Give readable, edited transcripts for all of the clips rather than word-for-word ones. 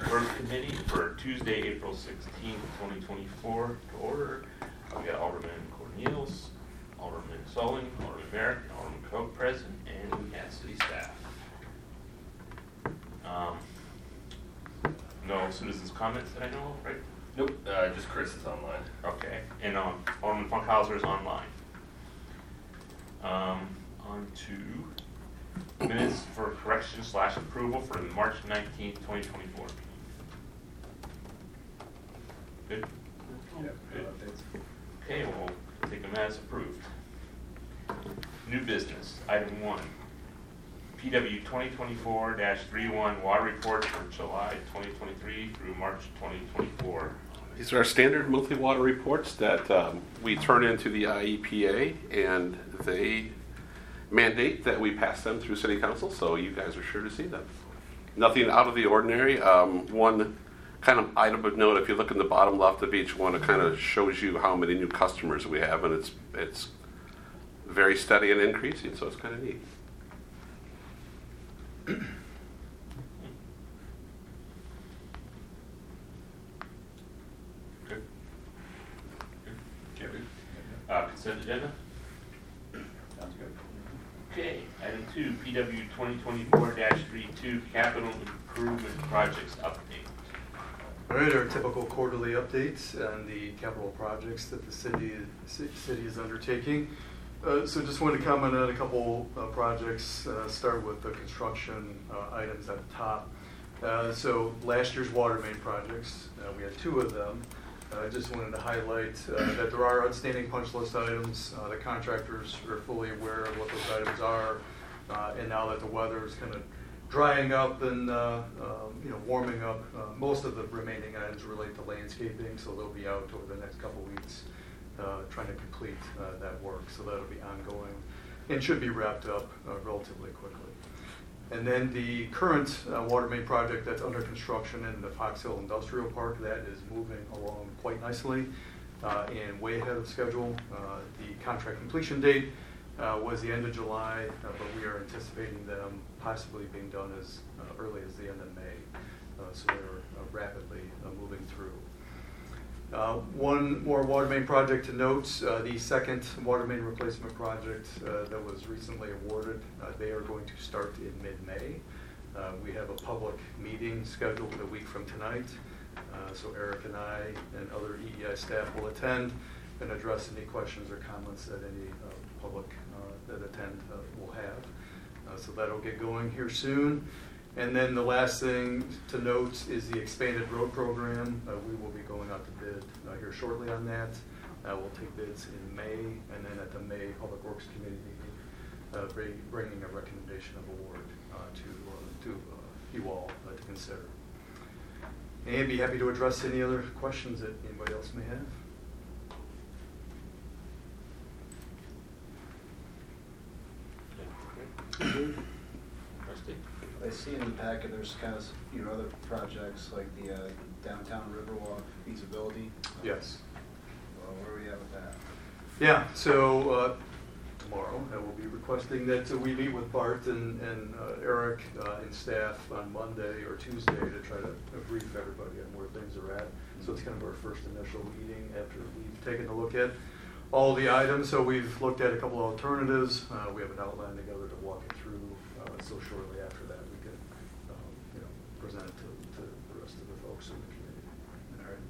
Work Committee for Tuesday, April 16th, 2024 to order. We got Alderman Cornelius, Alderman Sulling, Alderman Merrick, and Alderman Koch present, and we have city staff. No citizens' comments that I know of, right? Nope, just Chris is online. Okay, and Alderman Funkhauser is online. On to minutes for correction / approval for the March 19th, 2024. Good? Yeah, Good. Okay, we'll take them as approved. New business, item 1. PW 2024-31 water report for July 2023 through March 2024. These are our standard monthly water reports that we turn into the IEPA, and they mandate that we pass them through City Council, so you guys are sure to see them. Nothing out of the ordinary. One kind of item of note, if you look in the bottom left of each one, it kind of shows you how many new customers we have, and it's very steady and increasing, so it's kind of neat. Good. Good. Consent agenda? Sounds good. Okay, item 2, PW 2024-32 capital improvement projects update. All right, our typical quarterly updates on the capital projects that the city is undertaking. So just wanted to comment on a couple projects, start with the construction items at the top. So last year's water main projects, we had 2 of them. I just wanted to highlight that there are outstanding punch list items. The contractors are fully aware of what those items are, and now that the weather is kind of drying up and warming up, most of the remaining items relate to landscaping, so they'll be out over the next couple weeks trying to complete that work. So that'll be ongoing and should be wrapped up relatively quickly. And then the current water main project that's under construction in the Fox Hill Industrial Park, that is moving along quite nicely and way ahead of schedule. The contract completion date was the end of July, but we are anticipating them possibly being done as early as the end of May. So they're rapidly moving through. One more water main project to note, the second water main replacement project that was recently awarded, they are going to start in mid-May. We have a public meeting scheduled a week from tonight, so Eric and I and other EEI staff will attend and address any questions or comments that any public that attend will have. So that'll get going here soon. And then the last thing to note is the expanded road program. We will be going out to bid here shortly on that. We'll take bids in May, and then at the May Public Works Committee meeting, bringing a recommendation of award to you all to consider. And I'd be happy to address any other questions that anybody else may have. I see in the packet there's kind of other projects like the downtown Riverwalk feasibility. Yes. Where are we at with that? Yeah, so tomorrow I will be requesting that we meet with Bart and Eric and staff on Monday or Tuesday to try to brief everybody on where things are at. So it's kind of our first initial meeting after we've taken a look at all the items. So we've looked at a couple of alternatives. We have an outline together to walk it through. So shortly after that, we can present it to the rest of the folks in the community. All right.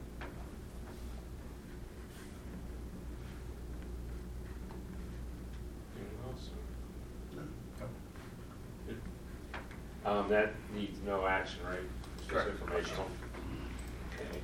Anything else? Good. That needs no action, right? Just Correct. informational. Okay.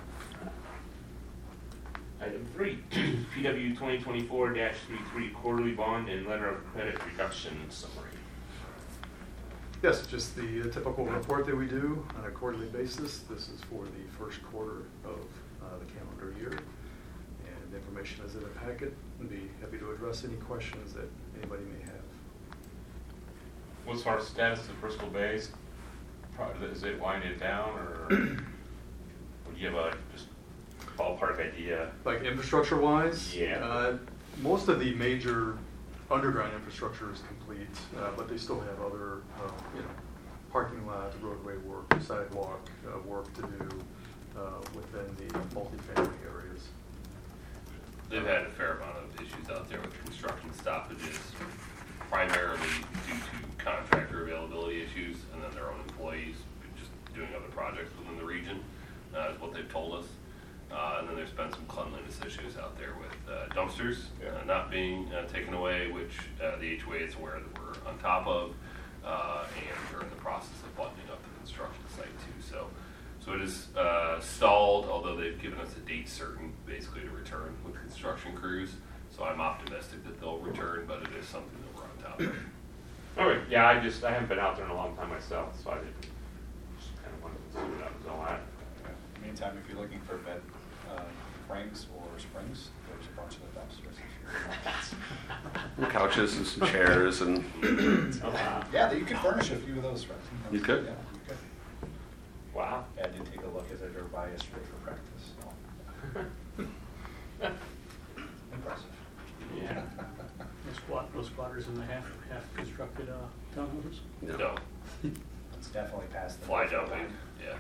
Item 3, PW 2024-33 quarterly bond and letter of credit reduction summary. Yes, just the typical report that we do on a quarterly basis. This is for the first quarter of the calendar year. And the information is in the packet. I'd be happy to address any questions that anybody may have. What's our status of Bristol Bay's? Is it winding down, or would you have a just ballpark idea? Like infrastructure-wise? Yeah. Most of the major underground infrastructure is complete, but they still have other, parking lot, roadway work, sidewalk work to do within the multifamily areas. They've had a fair amount of issues out there with construction stoppages, primarily due to contractor availability issues and then their own employees just doing other projects within the region, is what they've told us. And then there's been some cleanliness issues out there with dumpsters not being taken away, which the HOA is aware that we're on top of, and we're in the process of buttoning up the construction site too. So it is stalled, although they've given us a date certain, basically, to return with construction crews. So I'm optimistic that they'll return, but it is something that we're on top of. Okay, yeah, I haven't been out there in a long time myself, so I didn't, just kind of wanted to see what that was all at. Meantime, if you're looking for bed frames or springs, there's a bunch of the dumpsters. And couches and some chairs and Oh, wow. Yeah, you could furnish a few of those. You could? Yeah, you could. Wow. I did take a look as I drove by yesterday for practice. So. Impressive. Yeah. Those squatters in the half constructed townhouses? No, It's definitely past the. fly jumping, yeah.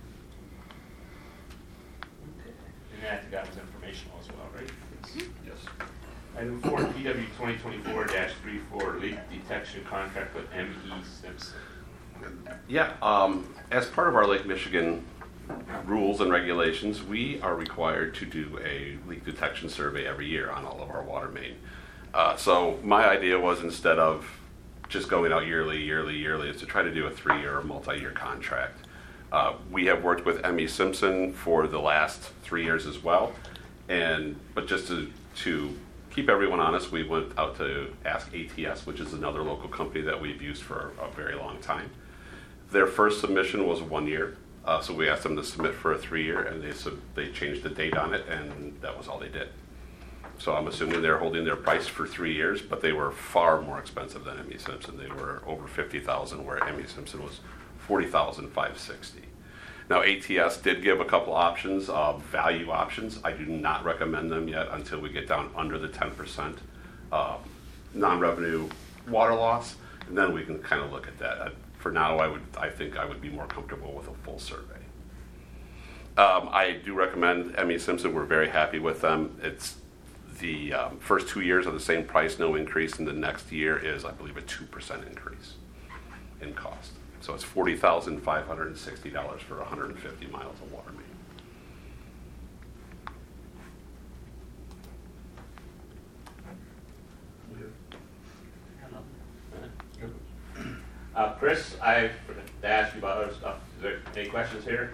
And that got us informational as well, right? Yes. Item 4, PW 2024-34, leak detection contract with M.E. Simpson. yeah, as part of our Lake Michigan rules and regulations, we are required to do a leak detection survey every year on all of our water main. So my idea was, instead of just going out yearly, is to try to do a 3-year or multi-year contract. We have worked with M.E. Simpson for the last 3 years as well, but just to keep everyone honest, we went out to ask ATS, which is another local company that we've used for a very long time. Their first submission was 1 year, so we asked them to submit for a 3-year, and they changed the date on it, and that was all they did. So I'm assuming they're holding their price for 3 years, but they were far more expensive than M.E. Simpson. They were over $50,000, where M.E. Simpson was $40,560. Now, ATS did give a couple options, value options. I do not recommend them yet until we get down under the 10% non-revenue water loss, and then we can kind of look at that. For now, I think I would be more comfortable with a full survey. I do recommend M.E. Simpson. We're very happy with them. It's the first 2 years are the same price, no increase, and the next year is, I believe, a 2% increase in cost. So it's $40,560 for 150 miles of water main. Chris, I forgot to ask you about other stuff. Is there any questions here?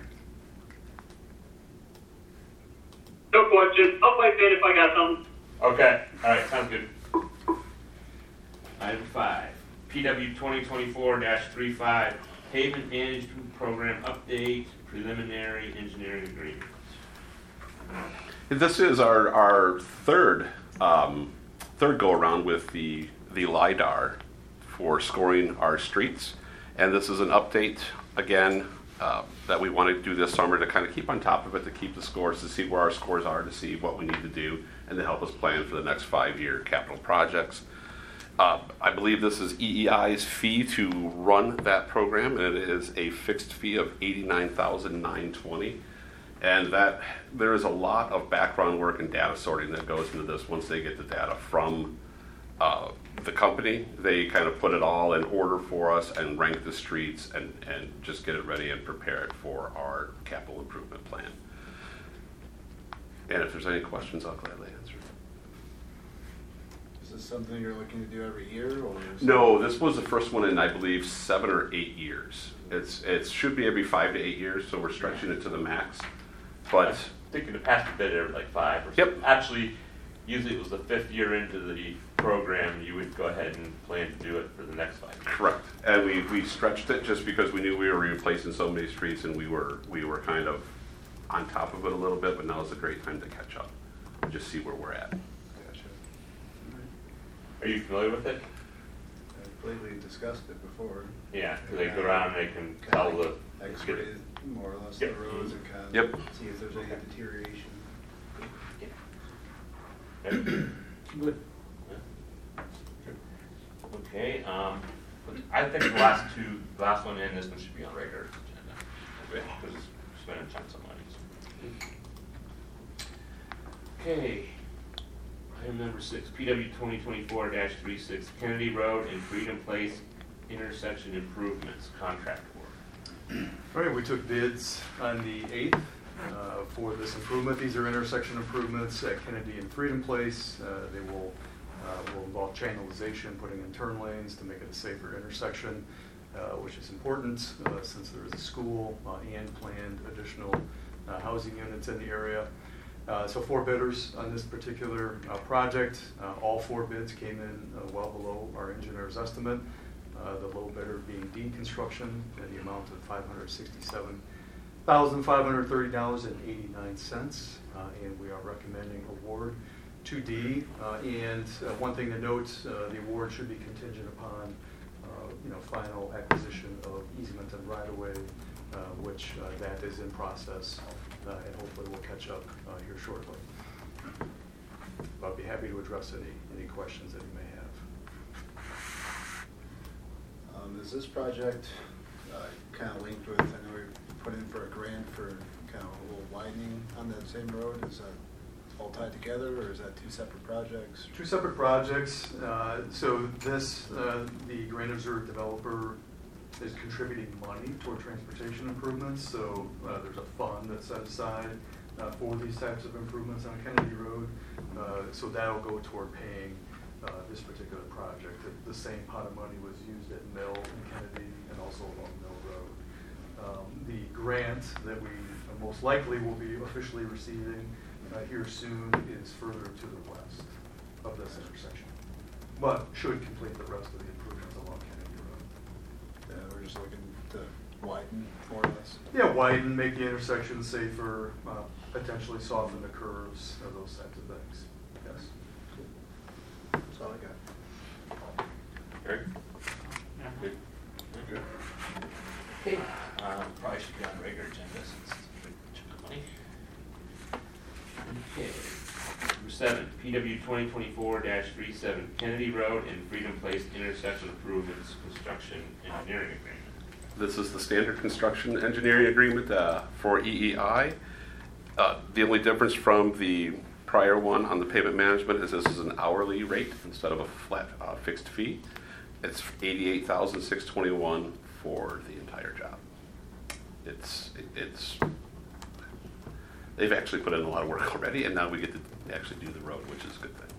No questions. I'll pipe in if I got something. Okay, all right, sounds good. Item 5, PW 2024-35, pavement management program update, preliminary engineering agreement. This is our third go around with the LiDAR for scoring our streets, and this is an update again that we want to do this summer to kind of keep on top of it, to keep the scores, to see where our scores are, to see what we need to do, and to help us plan for the next 5-year capital projects. I believe this is EEI's fee to run that program, and it is a fixed fee of $89,920. And that there is a lot of background work and data sorting that goes into this. Once they get the data from the company, they kind of put it all in order for us and rank the streets and just get it ready and prepare it for our capital improvement plan. And if there's any questions, I'll gladly answer. Is this something you're looking to do every year, or? No, this was the first one in, I believe, 7 or 8 years. It should be every 5 to 8 years, so we're stretching it to the max. But I think in the past we did it every like 5 or Yep. something. Actually, usually it was the 5th year into the program, you would go ahead and plan to do it for the next 5 years. correct, and we stretched it just because we knew we were replacing so many streets, and we were kind of on top of it a little bit. But now is a great time to catch up and just see where we're at. Gotcha. Are you familiar with it? I've completely discussed it before. Yeah, because they go around and they can tell the. X-ray more or less Yep. the roads and kind of Yep. see if there's any deterioration. Good. Okay, I think the last one and this one should be on regular agenda, because it's spending chunks of money. Okay, item number 6, PW 2024-36, Kennedy Road and Freedom Place intersection improvements, contract award. All right, we took bids on the 8th for this improvement. These are intersection improvements at Kennedy and Freedom Place. They will involve channelization, putting in turn lanes to make it a safer intersection, which is important since there is a school and planned additional housing units in the area. So 4 bidders on this particular project. All 4 bids came in well below our engineer's estimate. The low bidder being D Construction at the amount of $567,530.89, and we are recommending award to D. And one thing to note, the award should be contingent upon final acquisition of easement and right-of-way, which that is in process, and hopefully we'll catch up here shortly. I'd be happy to address any questions that you may have. Is this project kind of linked with, I know we put in for a grant for kind of a little widening on that same road? Is that all tied together, or is that 2 separate projects? 2 separate projects. So this, the Grand Observer developer is contributing money toward transportation improvements. So there's a fund that's set aside for these types of improvements on Kennedy Road. So that'll go toward paying this particular project. The same pot of money was used at Mill and Kennedy and also along Mill Road. The grant that we most likely will be officially receiving here soon is further to the west of this intersection, but should complete the rest of the improvements along Kennedy Road. Yeah, we're just looking to widen more or less. Yeah, widen, make the intersection safer, potentially soften the curves, those types of things. Yes. That's all I got. Eric? Yeah. Good. Good. Okay, probably should be on regular agenda since it's a big chunk of money. Okay, number 7, PW 2024-37, Kennedy Road and Freedom Place intersection improvements, construction engineering agreement. This is the standard construction engineering agreement for EEI. The only difference from the prior one on the pavement management is this is an hourly rate instead of a flat fixed fee. It's $88,621 for the entire job. They've actually put in a lot of work already, and now we get to actually do the road, which is a good thing.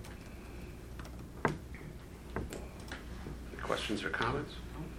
Any questions or comments?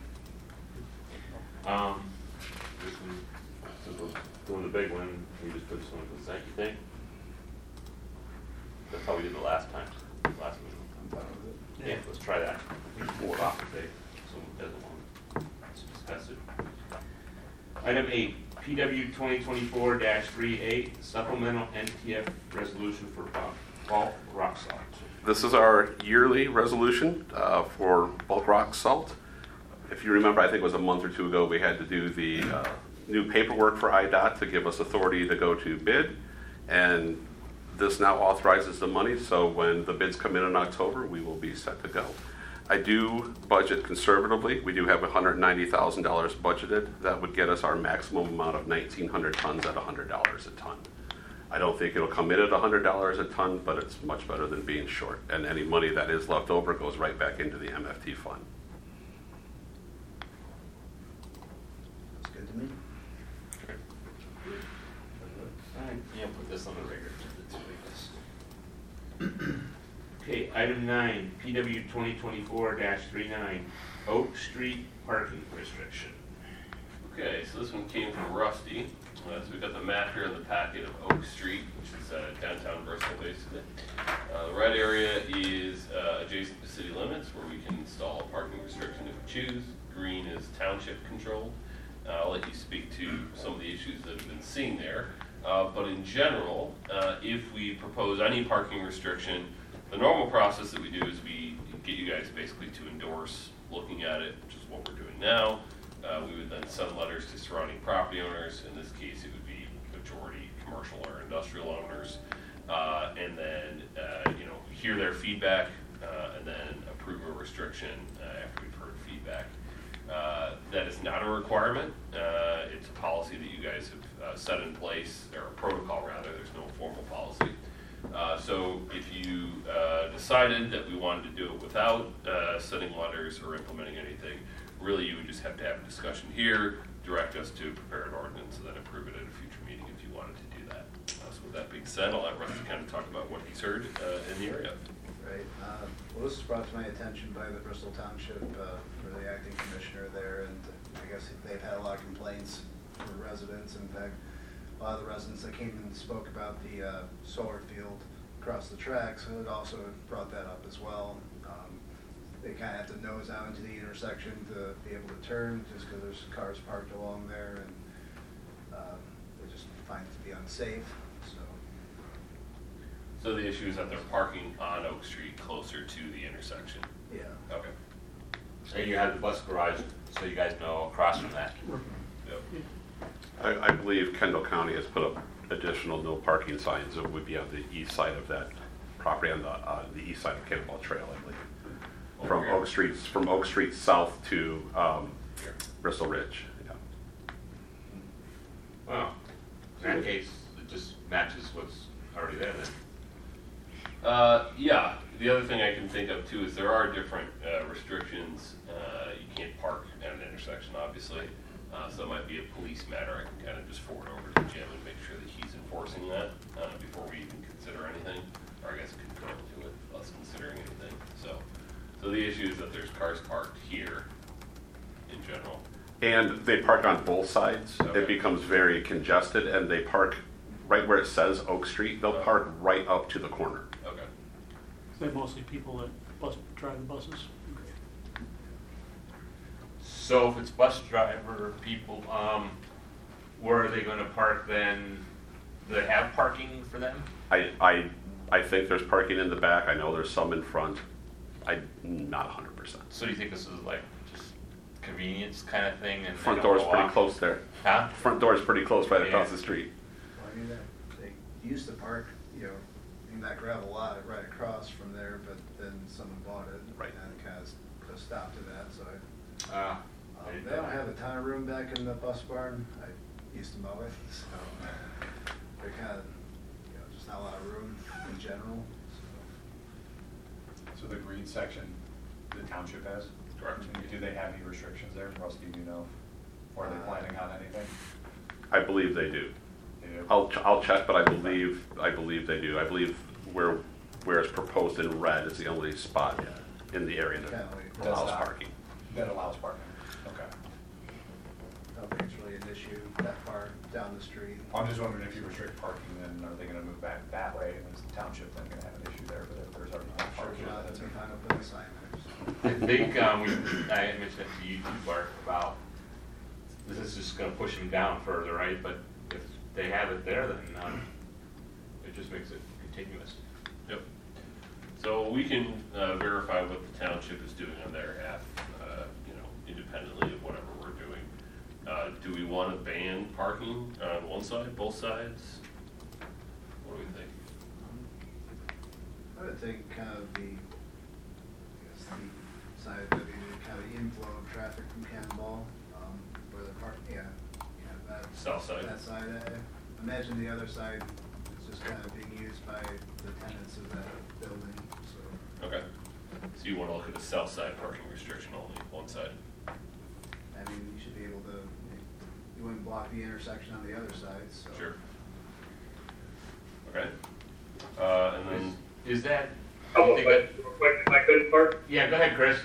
This one, since we're doing the big one, we just put this one to the side, you think? That's how we did the last time, last meeting. I'm fine with it. Yeah, let's try that. We're off today, so it doesn't want to discuss it. Item 8, PW 2024-38, supplemental NTF resolution for bulk rock salt. This is our yearly resolution for bulk rock salt. If you remember, I think it was a month or 2 ago, we had to do the new paperwork for IDOT to give us authority to go to bid. And this now authorizes the money, so when the bids come in October, we will be set to go. I do budget conservatively. We do have $190,000 budgeted. That would get us our maximum amount of 1,900 tons at $100 a ton. I don't think it'll come in at $100 a ton, but it's much better than being short. And any money that is left over goes right back into the MFT fund. That's good to me. Yeah, put this on the regular agenda too, I guess. Okay, item 9, PW 2024-39, Oak Street parking restriction. Okay, so this one came from Rusty. So we've got the map here in the packet of Oak Street, which is downtown Bristol, basically. The red area is adjacent to city limits, where we can install a parking restriction if we choose. Green is township controlled. I'll let you speak to some of the issues that have been seen there. But in general, if we propose any parking restriction, the normal process that we do is we get you guys basically to endorse looking at it, which is what we're doing now. We would then send letters to surrounding property owners. In this case, it would be majority commercial or industrial owners, and then hear their feedback, and then approve a restriction after we've heard feedback. back. That is not a requirement. It's a policy that you guys have set in place, or a protocol rather. There's no formal policy. So if you decided that we wanted to do it without sending letters or implementing anything, really you would just have to have a discussion here, direct us to prepare an ordinance, and then approve it at a future meeting if you wanted to do that. So with that being said, I'll let Rusty kind of talk about what he's heard in the area. Right, well, this was brought to my attention by the Bristol Township, for the acting commissioner there, and I guess they've had a lot of complaints from residents. In fact, a lot of the residents that came and spoke about the solar field across the tracks, so it also brought that up as well. They kind of have to nose out into the intersection to be able to turn, just because there's cars parked along there, and they just find it to be unsafe, so. So the issue is that they're parking on Oak Street closer to the intersection. Yeah. Okay. And you have the bus garage, so you guys know, across from that. Yep. I believe Kendall County has put up additional no parking signs that would be on the east side of that property, on the east side of Cannonball Trail, I believe. From Oak Street south to Bristol Ridge. Yeah. Well, in that case, it just matches what's already there then. Yeah, the other thing I can think of too is there are different restrictions. You can't park at an intersection, obviously. So it might be a police matter. I can kind of just forward over to Jim and make sure that he's enforcing that before we even consider anything. Or I guess concurrent to it, us considering anything. So the issue is that there's cars parked here in general. And they park on both sides. Okay. It becomes very congested, and they park right where it says Oak Street. They'll park right up to the corner. Okay. They're mostly people that drive the buses. So if it's bus driver people, where are they gonna park then? Do they have parking for them? I think there's parking in the back. I know there's some in front. I'm not 100%. So do you think this is like just convenience kind of thing? And they Front don't door's go pretty off? close there. Huh? Front door's pretty close right across Yeah. the street. Well, I mean, they used to park, in that gravel lot right across from there, but then someone bought it. Right. And it kind of put a stop to that, so I they don't have a ton of room back in the bus barn. I used to mow it, so they're kind of, just not a lot of room in general, so. So the green section, the township has? Correct. Do they have any restrictions there? Rusty, do you know? Or are they planning on anything? I believe they do. They do? I'll check, but I believe they do. I believe where it's proposed in red is the only spot in the area that Kinda allows like- parking. That allows parking, okay. I don't think it's really an issue that far down the street. I'm just wondering if you restrict parking, then are they gonna move back that way? And is the township then gonna have an issue there? But if there's already no I'm sure parking, Jonathan that's can okay. find a put a sign there, so. think I mentioned it to you too, Bart, about this is just gonna push them down further, right? But if they have it there, then it just makes it continuous. Yep. So we can verify what the township is doing on their half, independently of whatever we're doing. Do we want to ban parking on one side, both sides? What do we think? I would think kind of the side that would be the kind of inflow of traffic from Cannonball, where the park, that. South side. That side, I imagine the other side is just kind of being used by the tenants of that building, so. Okay. So you want to look at the south side parking restriction only, one side? I mean, you should be able to, you wouldn't block the intersection on the other side, so. Sure. Okay. And then, Is that? Couple you of think questions real quick, if I could, Bart. Yeah, go ahead, Chris.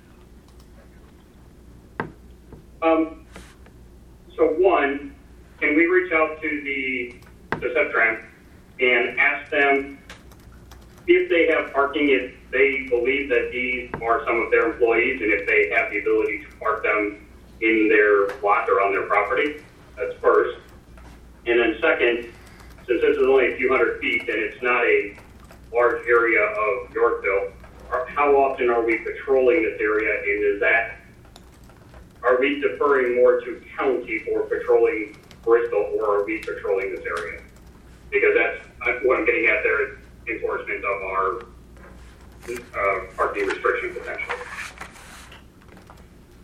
So one, can we reach out to the Subtram and ask them if they have parking, if they believe that these are some of their employees, and if they have the ability to park them in their lot or on their property? That's first. And then second, since this is only a few hundred feet and it's not a large area of Yorkville, how often are we patrolling this area, and are we deferring more to county for patrolling Bristol, or are we patrolling this area? Because that's what I'm getting at there, is enforcement of our parking restriction potentially.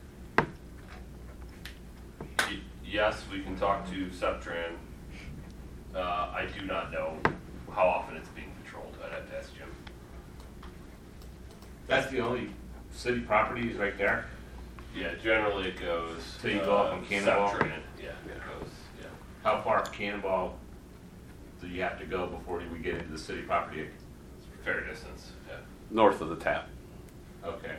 yes, we can talk to Septran. I do not know how often it's being patrolled. I'd have to ask Jim. That's the only city property is right there? Yeah, generally it goes. So you go up on Cannonball? Septran, yeah, it goes, yeah. How far up Cannonball do you have to go before we get into the city property? Fair distance, yeah. North of the tap. Okay.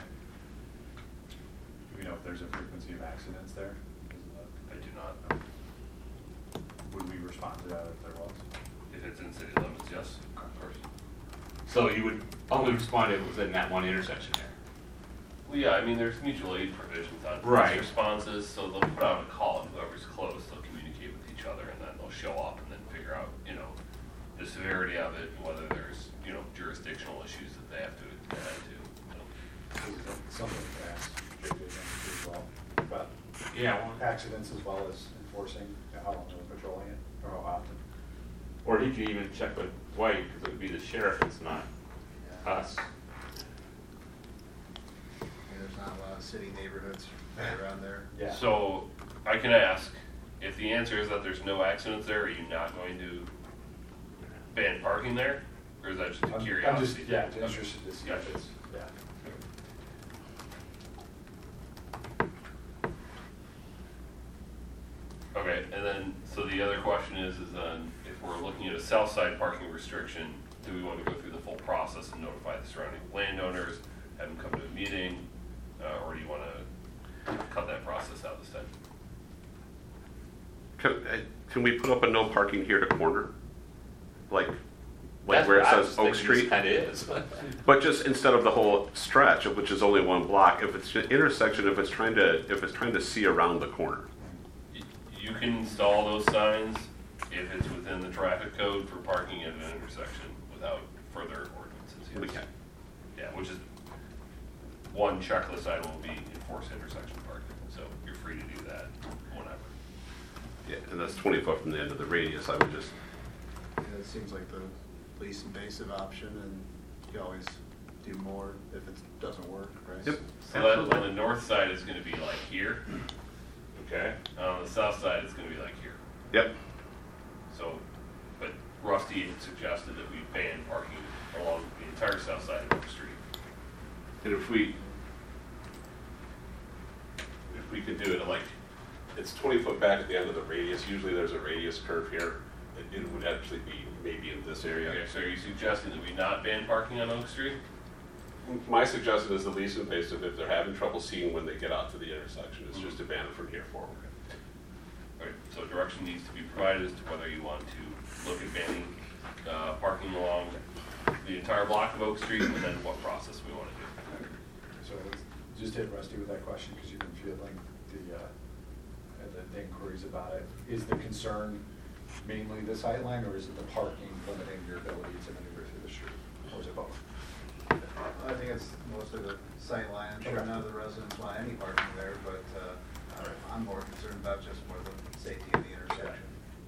Do we know if there's a frequency of accidents there? I do not. Would we respond to that if there was? If it's in city limits, yes, of course. So you would only respond if it was in that one intersection there? Well, yeah, I mean, there's mutual aid provisions on Right. police responses, so they'll put out a call, and whoever's close, they'll communicate with each other, and then they'll show up and then figure out, the severity of it, and whether there's, jurisdictional issues that they have to attend to. Something to ask JJ as well, about Yeah, well, accidents as well as enforcing, how long they're patrolling it, or how often. or he could even check with White, because it would be the sheriff, it's not us. Yeah, there's not a lot of city neighborhoods right around there. Yeah. So, I can ask, if the answer is that there's no accidents there, are you not going to ban parking there? Or is that just a I'm curiosity? just, yeah, interested to see if Gotcha. it's, yeah. Okay, and then, so the other question is then, if we're looking at a south side parking restriction, do we want to go through the full process and notify the surrounding landowners, have them come to a meeting, or do you want to cut that process out this time? Can we put up a no parking here to corner? Like That's where it what I was says Oak thinking Street? this kinda is. But just instead of the whole stretch, which is only one block, if it's an intersection, if it's trying to see around the corner. You can install those signs if it's within the traffic code for parking at an intersection without further ordinances. yes. We can. Yeah, which is one checklist item will be enforce intersection parking, so you're free to do that whenever. Yeah, and that's 20 foot from the end of the radius. I would just, Yeah, it seems like the least invasive option, and you always do more if it doesn't work, right? Yep. So that on the north side is gonna be like here, Okay. on the south side it's gonna be like here. yep. So, but Rusty had suggested that we ban parking along the entire south side of Oak Street. And if we could do it like, it's 20 foot back at the end of the radius. Usually there's a radius curve here. It would actually be maybe in this area. Okay, so are you suggesting that we not ban parking on Oak Street? My suggestion is the least invasive if they're having trouble seeing when they get out to the intersection. It's just to ban it from here forward. Right, so direction needs to be provided as to whether you want to look at banning parking along the entire block of Oak Street, and then what process we want to do. So let's just hit Rusty with that question, because you've been fielding the inquiries about it. Is the concern mainly the sightline, or is it the parking limiting your ability to maneuver through the street, or is it both? I think it's mostly the sight line. I'm sure Okay. none of the residents want any parking there, but I'm more concerned about just more the safety of the intersection.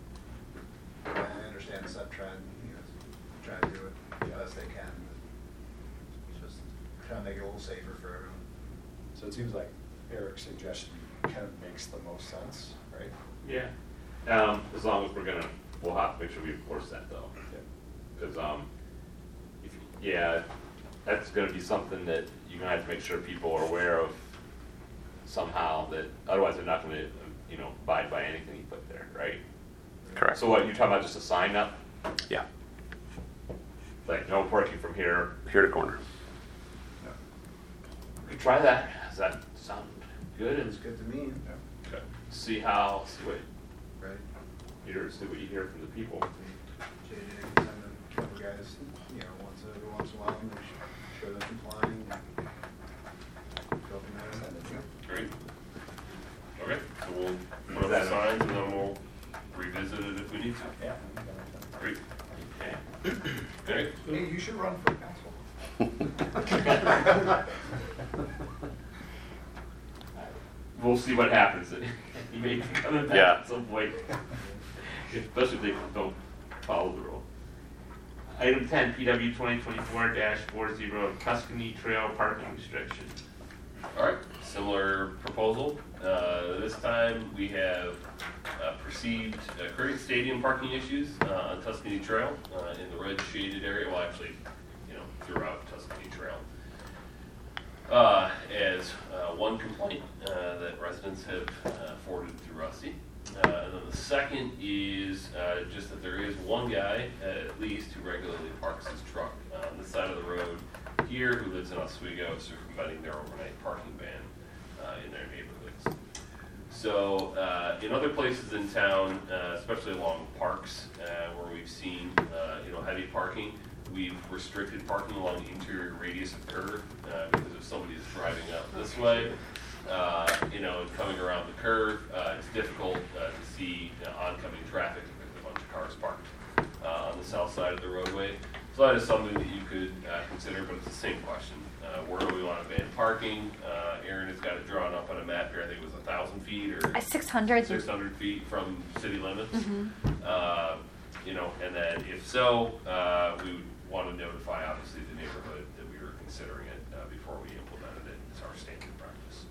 I understand Septran, trying to do it the best they can, but just trying to make it a little safer for everyone. So it seems like Eric's suggestion kind of makes the most sense, right? Yeah. As long as we'll have to make sure we enforce that though. Because, that's gonna be something that you're gonna have to make sure people are aware of somehow, that otherwise they're not gonna, abide by anything you put there, right? Correct. So what, you're talking about just a sign up? Yeah, Like, no parking from here? here to corner. We could try that. Does that sound good? It's good to me, Okay. See what right? see what you hear from the people. JJ can send a couple guys, once in a while, make sure they're complying. Go from there. Great. Okay, so we'll put up the signs and then we'll revisit it if we need to. Yeah. Great. Okay. Okay. Hey, you should run for council. We'll see what happens. You may be coming back Yeah. at some point, especially if they don't follow the rule. Item 10, PW 2024-40 Tuscany Trail parking restriction. All right, similar proposal. This time we have perceived Cricket Stadium parking issues on Tuscany Trail in the red shaded area. Well, actually, throughout Tuscany Trail. As one complaint that residents have forwarded through Rusty. And then the second is just that there is one guy, at least, who regularly parks his truck on the side of the road here, who lives in Oswego, circumventing their overnight parking ban in their neighborhoods. So in other places in town, especially along parks, where we've seen heavy parking, we've restricted parking along the interior radius of curve because if somebody's driving up this way, and coming around the curve, it's difficult to see oncoming traffic if there's a bunch of cars parked on the south side of the roadway. So that is something that you could consider, but it's the same question. Where do we want to ban parking? Erin has got it drawn up on a map here. I think it was 1,000 feet or 600. 600 feet from city limits. Mm-hmm. And then if so, we would want to notify obviously the neighborhood that we were considering it before we implemented it as our standard practice.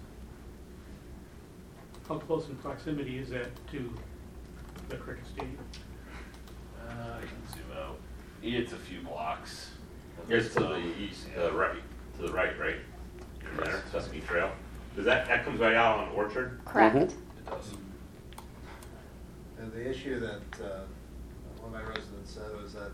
How close in proximity is that to the cricket stadium? I can zoom out. It's a few blocks. It's to the east, right, to the right, right? In there, Tuscany Trail. Does that comes right out on Orchard? Correct. Mhm. It does. And the issue that one of my residents said was that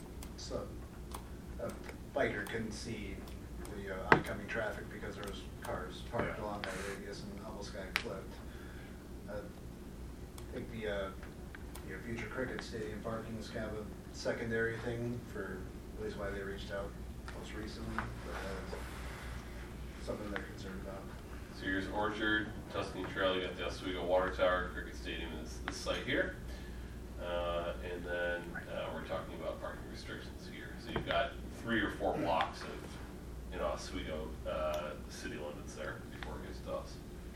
a biker couldn't see the oncoming traffic because there was cars parked along that radius and almost got clipped. I think the future cricket stadium parking is kind of a secondary thing for at least why they reached out most recently, but something they're concerned about. So here's Orchard, Tuscany Trail, you got the Oswego Water Tower, Cricket Stadium is this site here. And then we're talking about parking restrictions here. So you've got 3 or 4 blocks of Oswego city limits there before it gets to us.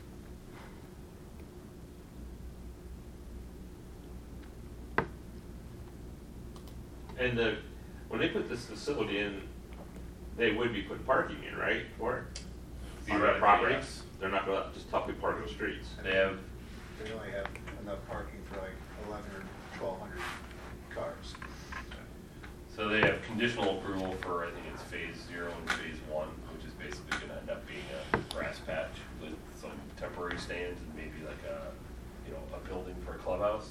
And when they put this facility in, they would be putting parking in, right, for it? On their Theoretically, property? yes. They're not gonna just tell people park on the streets. They have, They only have enough parking for like 1,100 or 1,200 cars. so they have conditional approval for, I think it's phase 0 and phase 1, which is basically gonna end up being a grass patch with some temporary stands and maybe like a building for a clubhouse.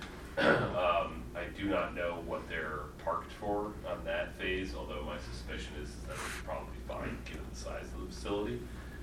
I do not know what they're parked for on that phase, although my suspicion is that it's probably fine given the size of the facility.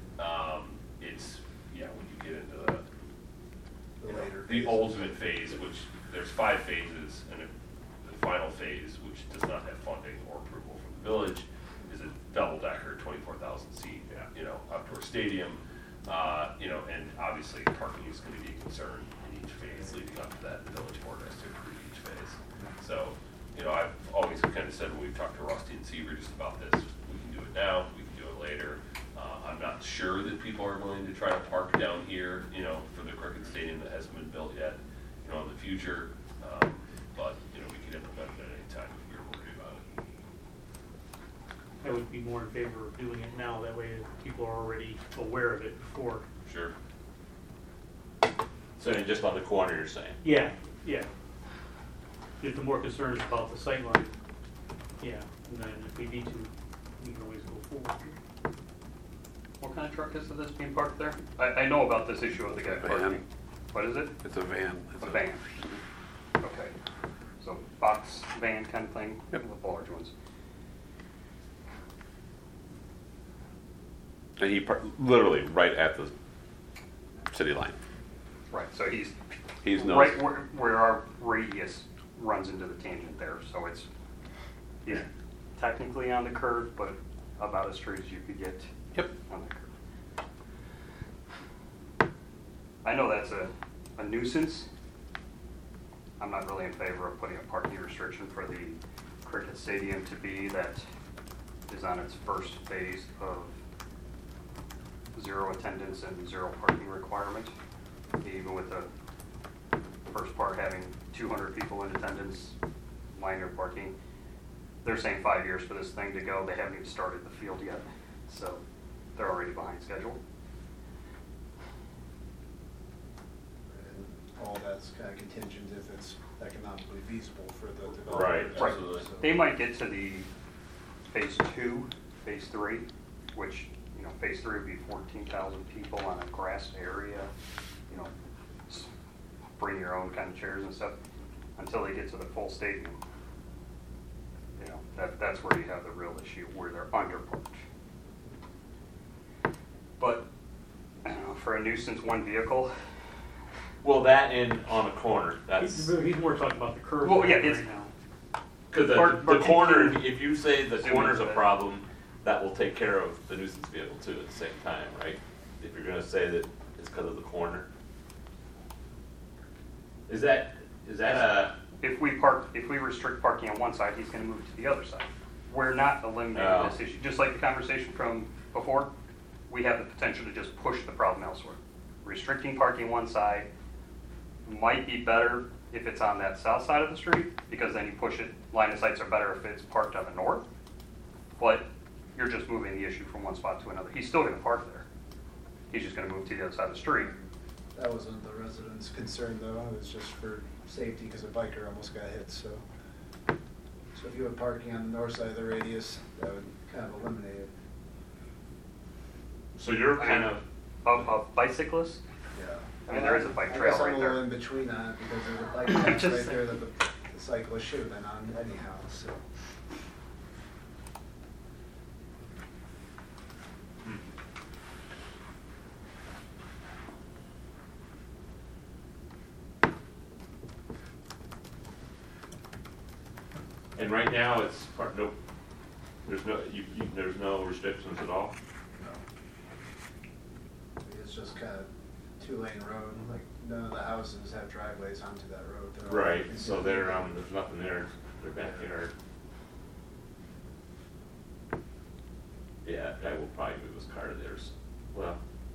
When you get into The later the phases. ultimate phase, which there's 5 phases, and the final phase, which does not have funding or approval from the village, is a double-decker, 24,000 seat, outdoor stadium. And obviously parking is going to be a concern in each phase leading up to that. The village board has to approve each phase. So, I've always kind of said when we've talked to Rusty and Seaver just about this, we can do it now, we can do it later. I'm not sure that people are going to try to park down here, for the cricket stadium that hasn't been built yet, in the future. But, we can implement it at any time if you're worried about it. I would be more in favor of doing it now, that way people are already aware of it before. Sure. So then just on the corner, you're saying? Yeah. If the more concern is about the sightline, and then if we need to, we can always go forward. What kind of truck is this being parked there? I know about this issue of the guy Van. parking. What is it? It's a van. It's A van. Okay. So box van kind of thing? Yep. With large ones. And he literally right at the city line. Right, so he's He's right where our radius runs into the tangent there, so he's technically on the curve, but about as straight as you could get Yep. on the curve. I know that's a nuisance. I'm not really in favor of putting a parking restriction for the cricket stadium to be that is on its first phase of 0 attendance and 0 parking requirement. Even with the first part having 200 people in attendance, minor parking. They're saying 5 years for this thing to go. They haven't even started the field yet, so they're already behind schedule. that's kind of contingent if it's economically feasible for the developer. Right, Right. absolutely. So- They might get to the phase 2, phase 3, which, you know, phase 3 would be 14,000 people on a grassed area, you know, bring your own kind of chairs and stuff, until they get to the full stadium. You know, that's where you have the real issue, where they're underparked. But, I don't know, for a nuisance one vehicle, Well, that and on a corner, He's that's, more talking about the curve Well, yeah, right it's- now. because Or- the or corner, can- if you say the Assuming corner's a that- problem, that will take care of the nuisance vehicle too at the same time, right? If you're gonna say that it's because of the corner. Is that a, if we restrict parking on one side, he's gonna move it to the other side. We're not eliminating Oh. this issue, just like the conversation from before, we have the potential to just push the problem elsewhere. Restricting parking one side might be better if it's on that south side of the street, because then you push it, line of sights are better if it's parked on the north. But you're just moving the issue from one spot to another. He's still gonna park there. He's just gonna move to the other side of the street. That wasn't the residents' concern though, it was just for safety because a biker almost got hit, so. So if you had parking on the north side of the radius, that would kind of eliminate it. so you're kind of, Of bicyclists, Yeah. I mean, there is a bike trail right I guess I'm a little there. in between on it because there's a bike path Just right there that the cyclist should have been on anyhow, so. and right now it's part, nope, there's no restrictions at all? It's just kind of two-lane road, like none of the houses have driveways onto that road. They're all Right, so individual. there's nothing there, their backyard. Yeah, that guy will probably move his car to theirs, well.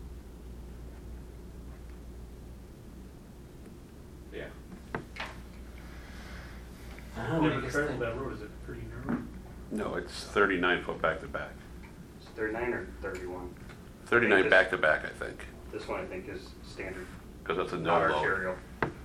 Yeah. The travel of that road, is it pretty narrow? No, it's 39 foot back to back. It's 39 or 31? 39 this- back to back, I think, This one I think is standard, because that's a no not load. arterial.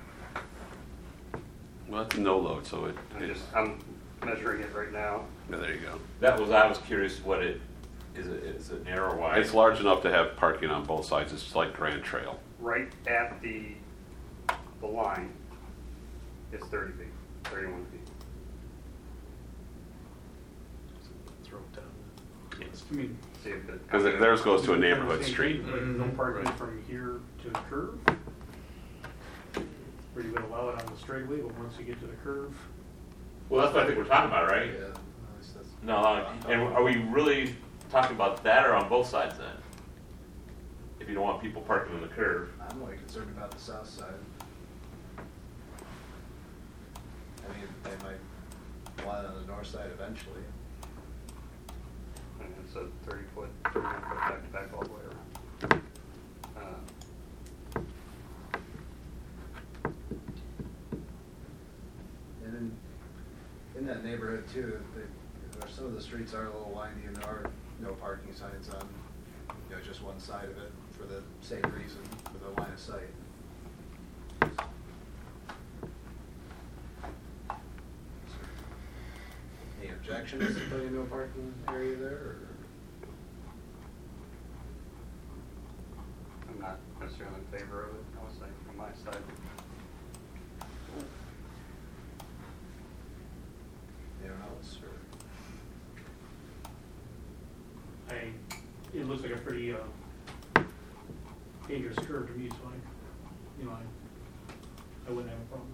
Well, it's a no load, so I'm measuring it right now. yeah, there you go. I was curious what is it narrow or wide? It's large enough to have parking on both sides. It's like Grand Trail. Right at the line, it's 30 feet, 31 feet. Throw it down. Yes. I mean, See if it. Because theirs goes to a kind of neighborhood same street. thing, like no parking from here to the curve. Or you would allow it on the straightaway, but once you get to the curve, Well, that's what I think we're talking about, right? Yeah, at least that's. No, and are we really talking about that or on both sides then? If you don't want people parking on the curve. I'm only concerned about the south side. I mean, they might want it on the north side eventually. And it's a 30-foot, 31-foot back to back all the way around. And in that neighborhood too, some of the streets are a little windy and there are no parking signs on, just one side of it for the same reason, for the line of sight. Any objections to putting no parking area there, or? I'm not necessarily in favor of it, I would say, from my side. Anyone else, or? it looks like a pretty dangerous curve to me, so I wouldn't have a problem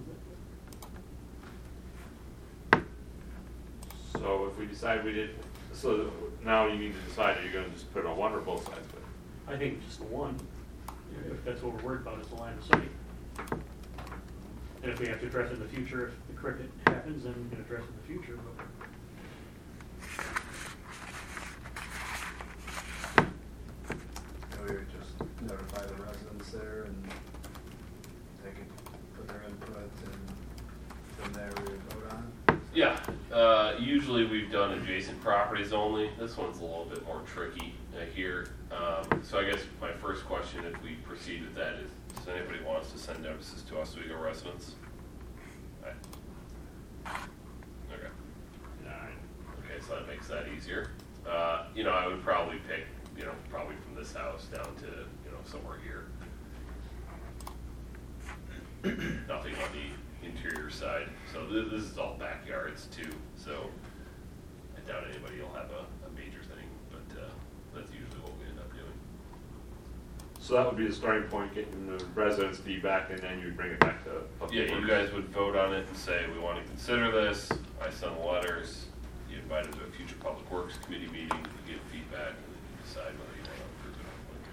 with it. So if we decide so now you need to decide, are you gonna just put it on one or both sides of it? I think just the one, if that's what we're worried about, is the line of sight. And if we have to address it in the future, if the cricket happens, then we can address it in the future, but. We would just notify the residents there and they could put their input and from there we would vote on it. Yeah, usually we've done adjacent properties only. This one's a little bit more tricky here. So I guess my first question, if we proceed with that, is Does anybody wants to send notices to Oswego residents? Okay. Okay, so that makes that easier. You know, I would probably pick, you know, probably from this house down to, you know, somewhere here. Nothing on the interior side. So this is all backyards too. So I doubt anybody will have a major thing, but that's usually what we end up doing. So that would be the starting point, getting the residents' feedback, and then you bring it back to public Yeah, you works. guys would vote on it and say, we want to consider this. I send the letters. You invite them to a future public works committee meeting. You get feedback, and then you decide whether you want to approve it or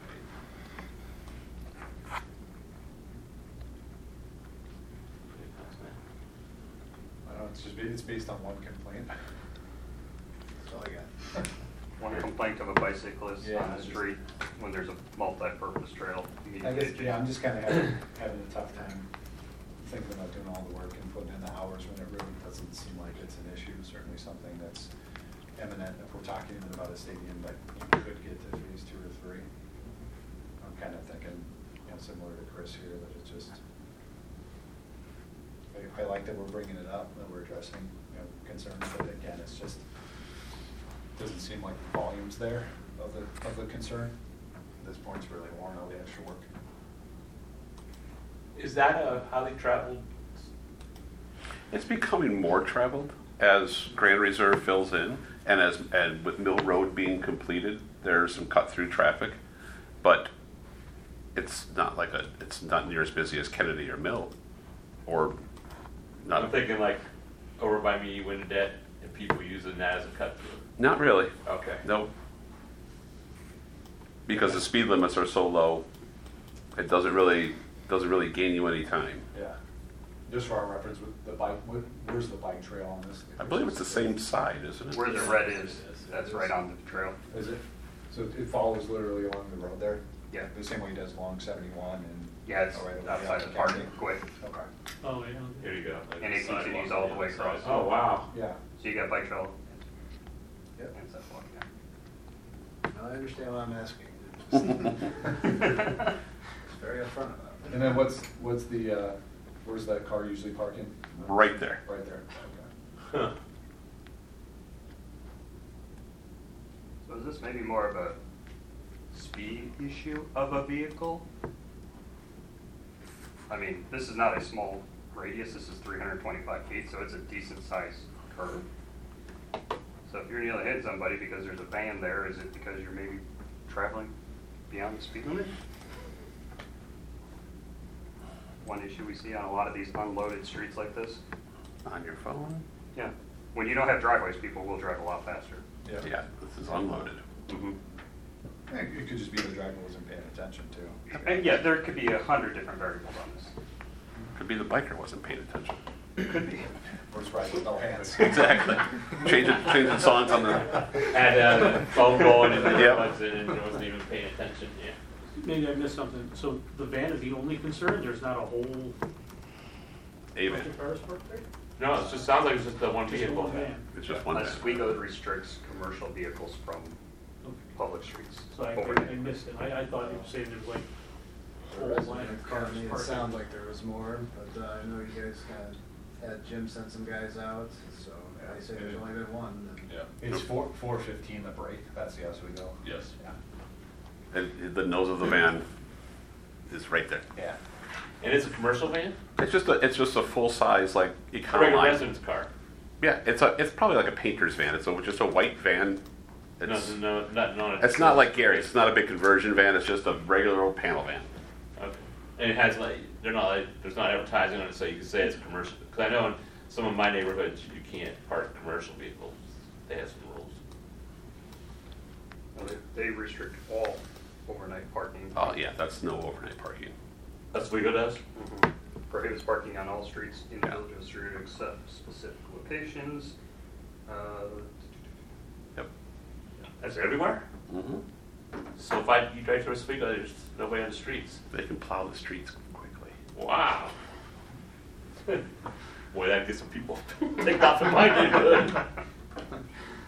not. I don't know, it's based on one complaint. That's all I got. One complaint of a bicyclist Yeah, on the just- street when there's a multi-purpose trail. I guess, yeah, I'm just kind of having a tough time thinking about doing all the work and putting in the hours when it really doesn't seem like it's an issue. Certainly something that's imminent if we're talking even about a stadium, but you could get to phase 2 or 3. I'm kind of thinking, you know, similar to Chris here, that it's just, I like that we're bringing it up, that we're addressing, you know, concerns, but again, it's just, doesn't seem like the volume's there of the concern. At this point, it's really worn out the extra work. Is that a highly traveled? It's becoming more traveled as Grand Reserve fills in, and with Mill Road being completed, there's some cut through traffic, but it's not near as busy as Kennedy or Mill, or not. I'm thinking like over by me, Winnedet, and people using that as a cut through. Not really. Okay. No. Because the speed limits are so low, it doesn't really gain you any time. Yeah. Just for our reference, with the bike, where's the bike trail on this? I believe it's the same side, isn't it? Where the red is, that's right on the trail. Is it? So it follows literally along the road there? Yeah. The same way it does along 71 and? Yeah, it's oh, right over outside there. the parking, quick. Okay. Oh, yeah. Here you go. And it continues all the way across. Oh, wow. Yeah. So you got bike trail Yep. and stuff like that. Now I understand what I'm asking. It's very upfront about it. And then what's the, where's that car usually parking? Right there. Right there, okay. Huh. So is this maybe more of a speed issue of a vehicle? I mean, this is not a small radius, this is 325 feet, so it's a decent sized curve. So if you're nearly hitting somebody because there's a van there, is it because you're maybe traveling beyond the speed limit? One issue we see on a lot of these unloaded streets like this. On your phone? Yeah. When you don't have driveways, people will drive a lot faster. Yeah, this is unloaded. Mm-hmm. I think it could just be the driver wasn't paying attention too. And yeah, there could be 100 different variables on this. Could be the biker wasn't paying attention. Could be. Or it's riding with no hands. Exactly. Changing songs on the. Had a phone going and then Yep. plugs in and wasn't even paying attention, yeah. Maybe I missed something. So the van is the only concern? There's not a whole A bunch van. of cars parked there? No, it just sounds like it's just the one Just vehicle. one van. It's just one van. Oswego restricts commercial vehicles from Okay. public streets. So I overnight. missed it. I thought you were saying there's like a The whole line resident of cars made it parked. sound like there was more, but I know you guys kind of had Jim send some guys out, so if they say there's only been one, then. Yeah. It's 415 the break, that's the Oswego. Yes. Yeah. And the nose of the van is right there. Yeah. And it's a commercial van? It's just a full size like A regular Econoline. residence car? Yeah, it's probably like a painter's van. It's just a white van. It's It's not like Gary's. It's not a big conversion van. It's just a regular old panel van. Okay. And it has like, there's not advertising on it, so you can say it's commercial. Because I know in some of my neighborhoods, you can't park commercial vehicles. They have some rules. Well, they restrict all overnight parking. Oh yeah, that's no overnight parking. Oswego does? Mhm. Prohibits parking on all streets in the Yeah. village of Oswego except specific locations. Yep. That's everywhere? Mm-hmm. So if you drive through Oswego, there's nobody on the streets. They can plow the streets quickly. Wow. Boy, that gets some people ticked off in my neighborhood.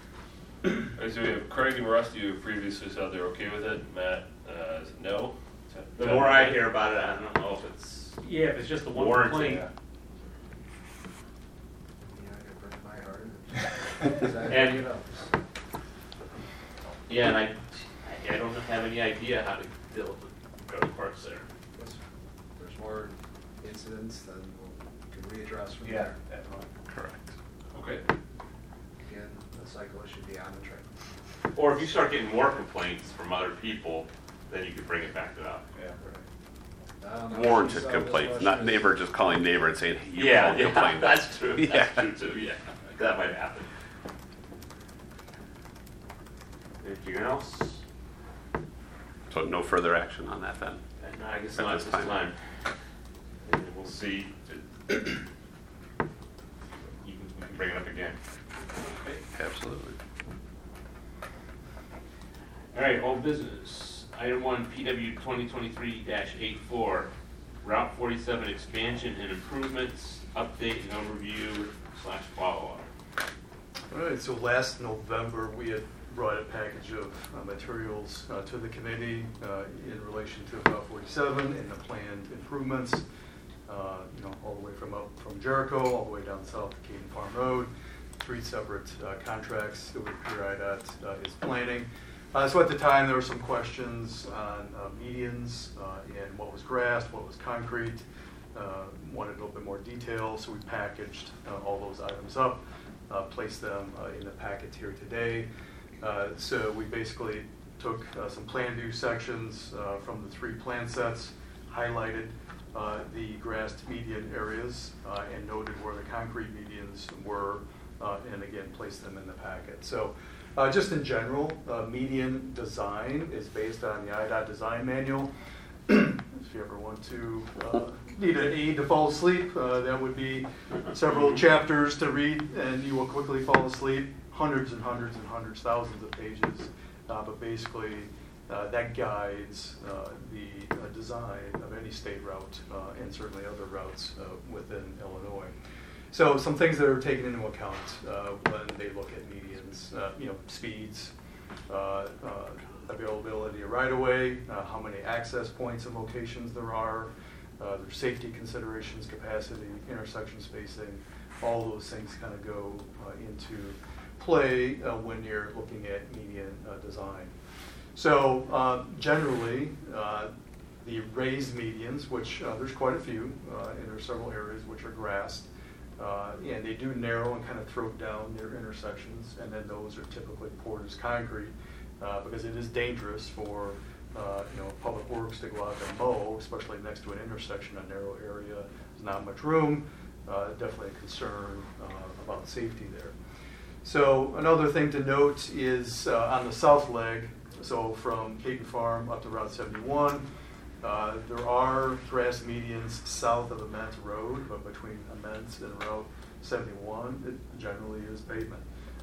All right, so we have Craig and Rusty who previously said they're okay with it. Matt is no. The more I hear about it, I don't know if it's Yeah, if it's just the one warranted. complaint. And- Yeah, and I don't have any idea how to deal with the golf course there. If there's more incidents, then we can readdress from Yeah, there. definitely. Correct. Okay. Again, the cyclist should be on the track. Or if you start getting more complaints from other people, then you could bring it back to that. Yeah. Warranted complaints, not neighbor just calling neighbor and saying, hey, you Yeah, called, complained. that's true. Yeah. That's true too, yeah. That might happen. Anything else? So no further action on that then? And I guess At not at this this time. time. And we'll see. You can bring it up again. Absolutely. All right, old business. Item 1, PW 2023-84, Route 47 expansion and improvements, update and overview / follow-up. All right, so last November, we had brought a package of materials to the committee in relation to Route 47 and the planned improvements, all the way from Jericho, all the way down south to Caden Farm Road, 3 separate contracts that IDOT is planning. So at the time, there were some questions on medians and what was grassed, what was concrete, wanted a little bit more detail, so we packaged all those items up, placed them in the packet here today. So we basically took some plan view sections from the 3 plan sets, highlighted the grassed median areas and noted where the concrete medians were, and again, placed them in the packet. So just in general, median design is based on the IDOT design manual. If you ever want to need an aid to fall asleep, that would be several chapters to read, and you will quickly fall asleep. Hundreds and hundreds and hundreds, thousands of pages, but basically that guides the design of any state route and certainly other routes within Illinois. So some things that are taken into account when they look at medians, speeds, availability of right-of-way, how many access points and locations there are, there's safety considerations, capacity, intersection spacing, all those things kind of go into play when you're looking at median design. So generally, the raised medians, which there's quite a few, and there's several areas which are grassed, and they do narrow and kind of throat down their intersections, and then those are typically poured as concrete because it is dangerous for public works to go out and mow, especially next to an intersection, a narrow area. There's not much room. Definitely a concern about safety there. So another thing to note is on the south leg, so from Caden Farm up to Route 71, there are grass medians south of Ament Road, but between Ament and Route 71, it generally is pavement.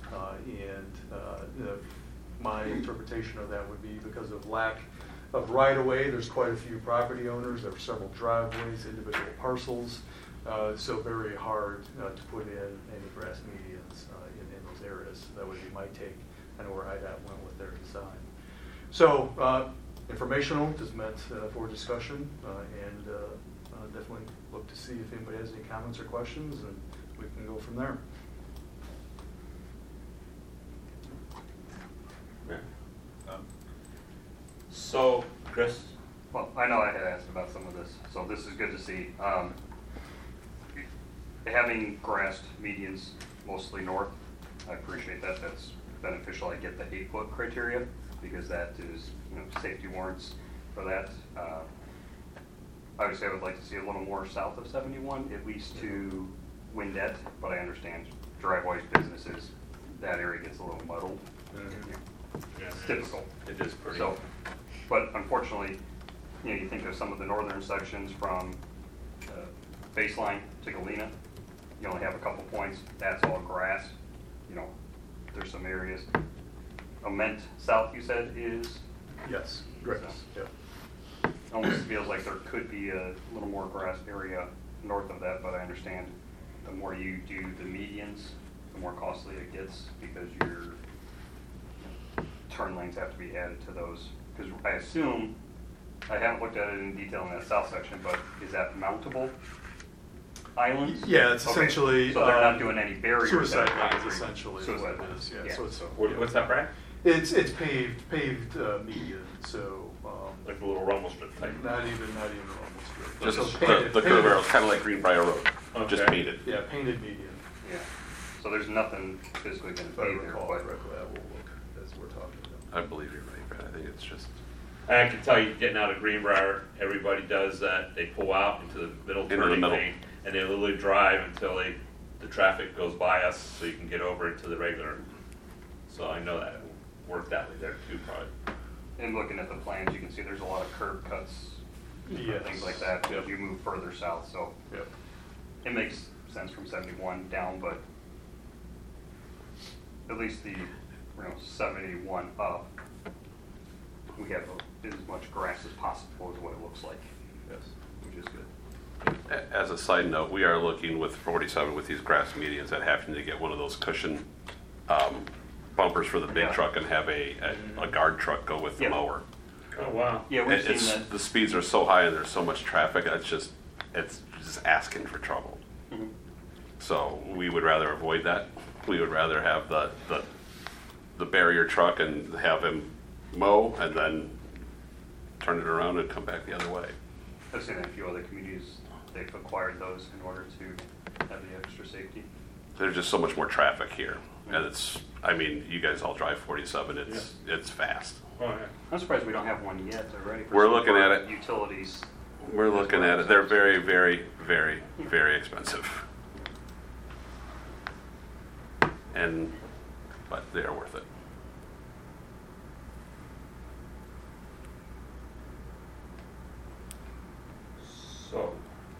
My interpretation of that would be because of lack of right-of-way. There's quite a few property owners. There are several driveways, individual parcels, so very hard to put in any grass medians in those areas. That would be my take. I know where IDOT went with their design. So informational, just meant for discussion, and definitely look to see if anybody has any comments or questions, and we can go from there. Yeah. So, Chris? Well, I know I had asked about some of this, so this is good to see. Having grassed medians mostly north, I appreciate that. That's beneficial. I get the 8-foot criteria because that is, safety warrants for that. Obviously, I would like to see a little more south of 71, at least to Windette, but I understand driveways, businesses, that area gets a little muddled. It's typical. It is pretty. So, but unfortunately, you think of some of the northern sections from Baseline to Galena, you only have a couple points. That's all grass. There's some areas. Ament South, you said, is? Yes, great. So, almost feels like there could be a little more grass area north of that, but I understand the more you do the medians, the more costly it gets because your turn lanes have to be added to those. Because I assume I haven't looked at it in detail in that south section, but is that mountable islands? Yeah, it's Okay. essentially. So they're not doing any barriers. Suicide that are lines, concrete. essentially, is Suicide what it lines. is, yeah. So it's, What's that, Brad? it's paved median, so, Like a little rumble strip type? not even almost. Just So the painted- curve painted- arrow's kind of like Greenbrier Road, just Okay. painted. Yeah, painted median. Yeah. So there's nothing physically going If to I be there, recall but correctly, I will look as we're talking about. I believe you're right, Brad. I think it's just, I can tell you, getting out of Greenbrier, everybody does that. They pull out into the middle Into the turning middle. lane, and they literally drive until the traffic goes by us, so you can get over into the regular. So I know that worked that way there too, probably. in looking at the plans, you can see there's a lot of curb cuts, Yes. things like that, Yep. as you move further south, so Yep. it makes sense from 71 down, but at least the, 71 up, we have as much grass as possible is what it looks like, Yes. which is good. as a side note, we are looking with 47 with these grass medians at having to get one of those cushion bumpers for the big Yeah. truck and have a guard truck go with the Yeah. mower. Oh, wow. Yeah, we've It's, seen that. the speeds are so high and there's so much traffic, it's just asking for trouble. Mhm. So we would rather avoid that. We would rather have the barrier truck and have him mow and then turn it around and come back the other way. I've seen in a few other communities, they've acquired those in order to have the extra safety. There's just so much more traffic here. And you guys all drive 47, it's fast. Oh, yeah. I'm surprised we don't have one yet already. for We're some of looking our at it. Utilities. We're looking at it. They're very, very, very, very expensive. But they are worth it. So,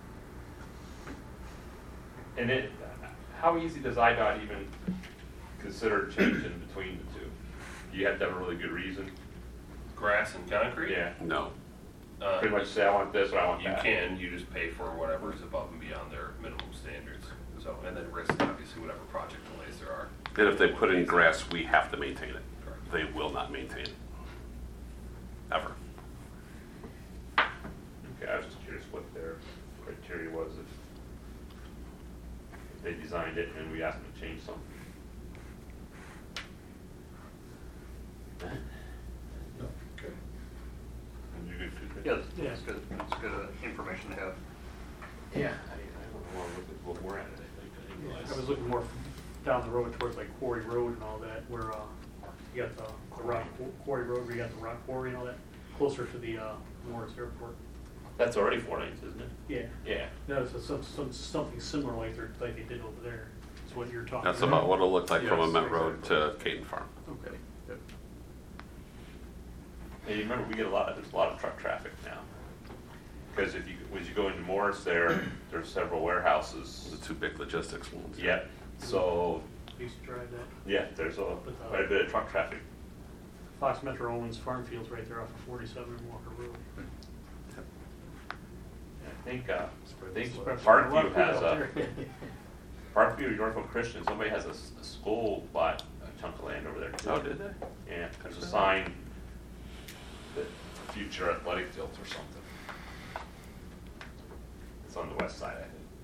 and how easy does IDOT even consider changing between the two? Do you have to have a really good reason? Grass and concrete? Yeah. No. Pretty much say, I want this or I want You that. can, you just pay for whatever's above and beyond their minimum standards. So, and then risk, obviously, whatever project delays there are. And if they put in grass, we have to maintain it. Correct. They will not maintain it. Ever. Okay, I was just curious what their criteria was if they designed it and we asked them to change something. Okay. And you good, Chris? Yeah, it's good. It's good information to have. Yeah, I don't know, look where we're at it, I didn't realize. I was looking more down the road towards like Quarry Road and all that, where you got the rock quarry road, where you got the rock quarry and all that, closer to the Morris Airport. That's already 4 lanes, isn't it? Yeah. Yeah. No, it's something similar like they did over there. Is what you're talking That's about. about what it'll look like from Yes, Ament Road exactly. to Caden Farm. Okay. Yep. And you remember, there's a lot of truck traffic now. Because as you go into Morris there's several warehouses. The two big logistics ones. Yep, so, I used to drive that. yeah, there's quite a bit of truck traffic. Fox Metro owns farm fields right there off of 47 and Walker Road. I think Spread- Parkview spread has out there. Parkview, Yorkville Christian, somebody has a school bought a chunk of land over there too. Oh, did they? Yeah, there's a sign that future athletic fields or something. It's on the west side,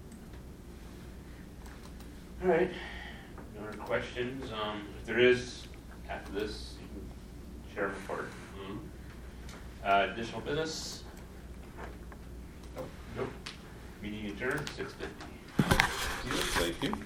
I think. All right, no other questions? If there is, after this, you can share a report. Additional business? Nope. Meeting adjourned, 6:50. Thank you.